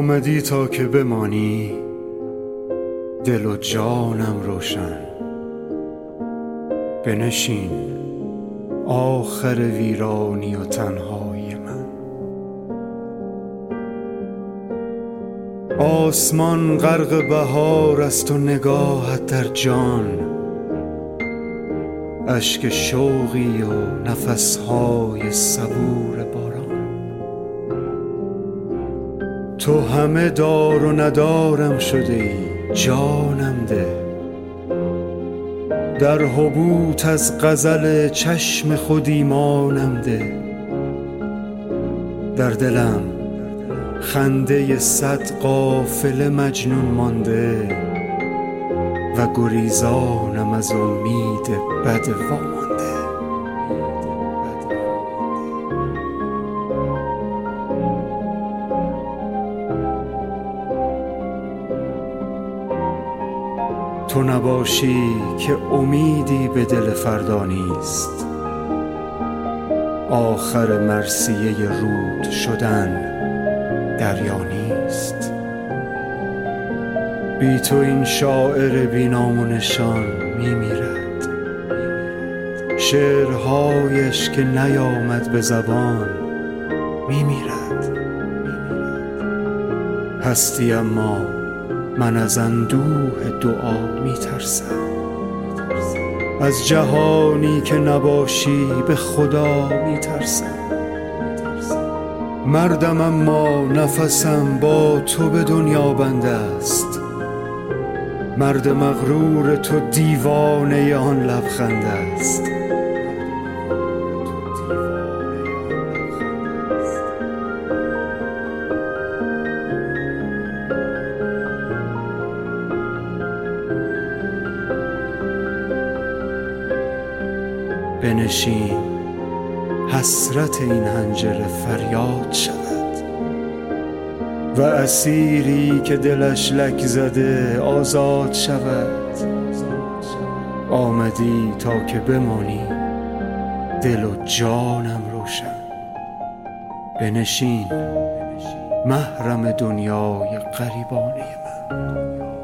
آمدی تا که بمانی، دل و جانم روشن. بنشین آخر ویرانی و تنهایی من. آسمان غرق بهار است و نگاهت در جان، اشک شوقی و نفسهای صبور باران. تو همه دار و ندارم شده ای، جانم ده. در حبوط از غزل چشم خود ایمانم ده. در دلم خنده صد قافله مجنون مانده و گریزانم از امید بد وامانده. تو نباشی که امیدی به دل فردا نیست، آخر مرثیه رود شدن دریا نیست. بی تو این شاعر بی نام و نشان می میرد، شعرهایش که نیامد به زبان می میرد. هستی اما من از اندوه دعا می ترسم، از جهانی که نباشی به خدا می ترسم. مردم اما نفسم با تو به دنیا بنده است، مرد مغرور تو دیوانه آن لبخند است. بنشین حسرت این حنجره فریاد شود و اسیری که دلش لک زده آزاد شود. آمدی تا که بمانی، دل و جانم روشن. بنشین محرم دنیای غریبانه من.